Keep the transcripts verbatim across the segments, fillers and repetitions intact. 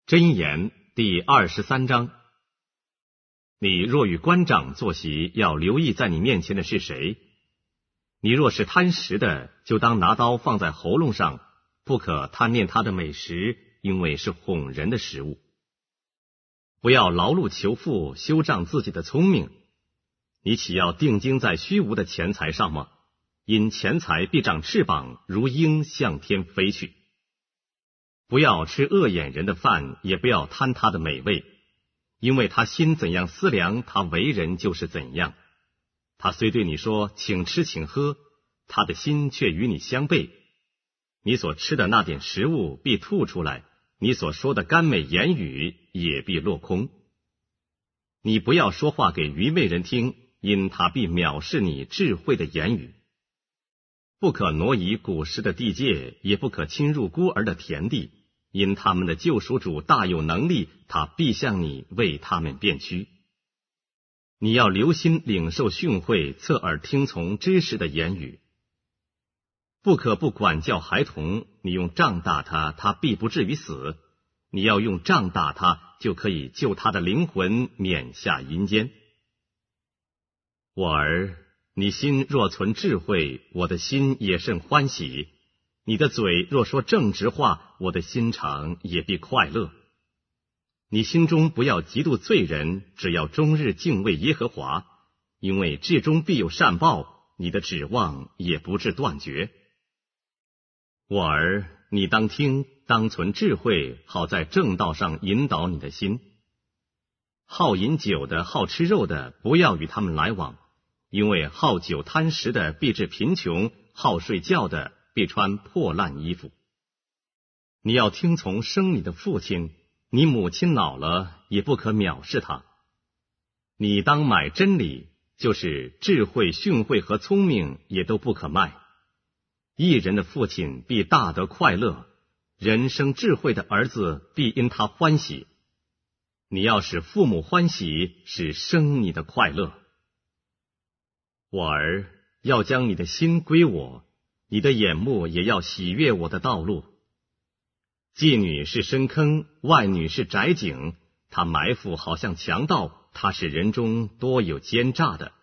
箴言第二十三章：你若与官长坐席，要留意在你面前的是谁。你若是贪食的，就当拿刀放在喉咙上，不可贪恋他的美食，因为是哄人的食物。不要劳碌求富，修仗自己的聪明。你岂要定睛在虚无的钱财上吗？因钱财必长翅膀，如鹰向天飞去。不要吃恶眼人的饭，也不要贪他的美味，因为他心怎样思量，他为人就是怎样。他虽对你说请吃请喝，他的心却与你相悖。你所吃的那点食物必吐出来，你所说的甘美言语也必落空。你不要说话给愚昧人听，因他必藐视你智慧的言语。不可挪移古时的地界，也不可侵入孤儿的田地，因他们的救赎主大有能力，他必向你为他们辩屈。你要留心领受训诲，侧耳听从知识的言语。不可不管教孩童，你用杖打他，他必不至于死；你要用杖打他，就可以救他的灵魂免下阴间。我儿，你心若存智慧，我的心也甚欢喜；你的嘴若说正直话，我的心肠也必快乐。你心中不要嫉妒罪人，只要终日敬畏耶和华，因为至终必有善报，你的指望也不致断绝。我儿，你当听，当存智慧，好在正道上引导你的心。好饮酒的，好吃肉的，不要与他们来往，因为好酒贪食的必致贫穷，好睡觉的必穿破烂衣服。你要听从生你的父亲，你母亲老了，也不可藐视他。你当买真理，就是智慧、训诲和聪明，也都不可卖。义人的父亲必大得快乐，人生智慧的儿子必因他欢喜。你要使父母欢喜，是生你的快乐。我儿，要将你的心归我，你的眼目也要喜悦我的道路。妓女是深坑，外女是窄井，她埋伏好像强盗，她是人中多有奸诈的。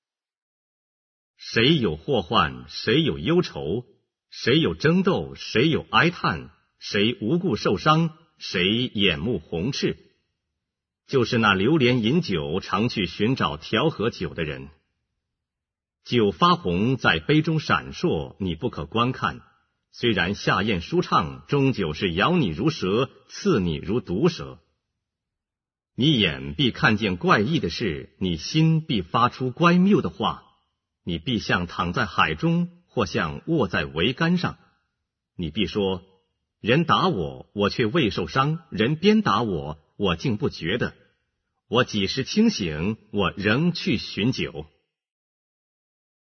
谁有祸患，谁有忧愁，谁有争斗，谁有哀叹，谁无故受伤，谁眼目红赤，就是那流连饮酒，常去寻找调和酒的人。酒发红，在杯中闪烁，你不可观看。虽然下咽舒畅，终究是咬你如蛇，刺你如毒蛇。你眼必看见怪异的事，你心必发出乖谬的话。你必像躺在海中，或像卧在桅杆上。你必说：人打我，我却未受伤；人鞭打我，我竟不觉得。我几时清醒，我仍去寻酒。